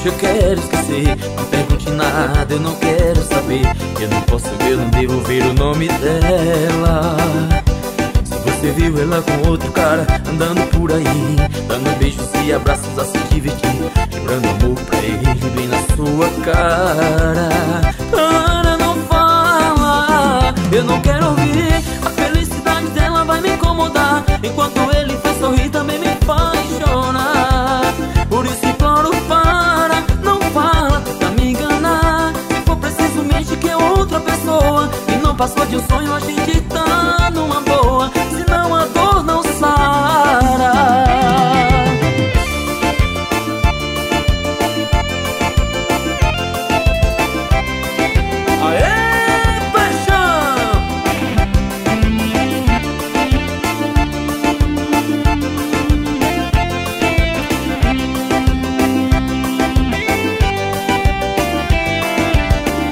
eu quero esquecer. Não pergunte nada, eu não quero saber. Eu não posso, eu não devo ver o nome dela. Se você viu ela com outro cara andando por aí, dando beijos e abraços a se divertir, jurando amor pra ele bem na sua cara. Para, não fala, eu não quero ouvir. A felicidade dela vai me incomodar, enquanto ele faz sorrir também me faz chorar. Por isso imploro, para, não fala, tenta me enganar. Se for preciso mente que é outra pessoa, e não passou de um sonho, a gente tá numa boa, senão a dor não sara.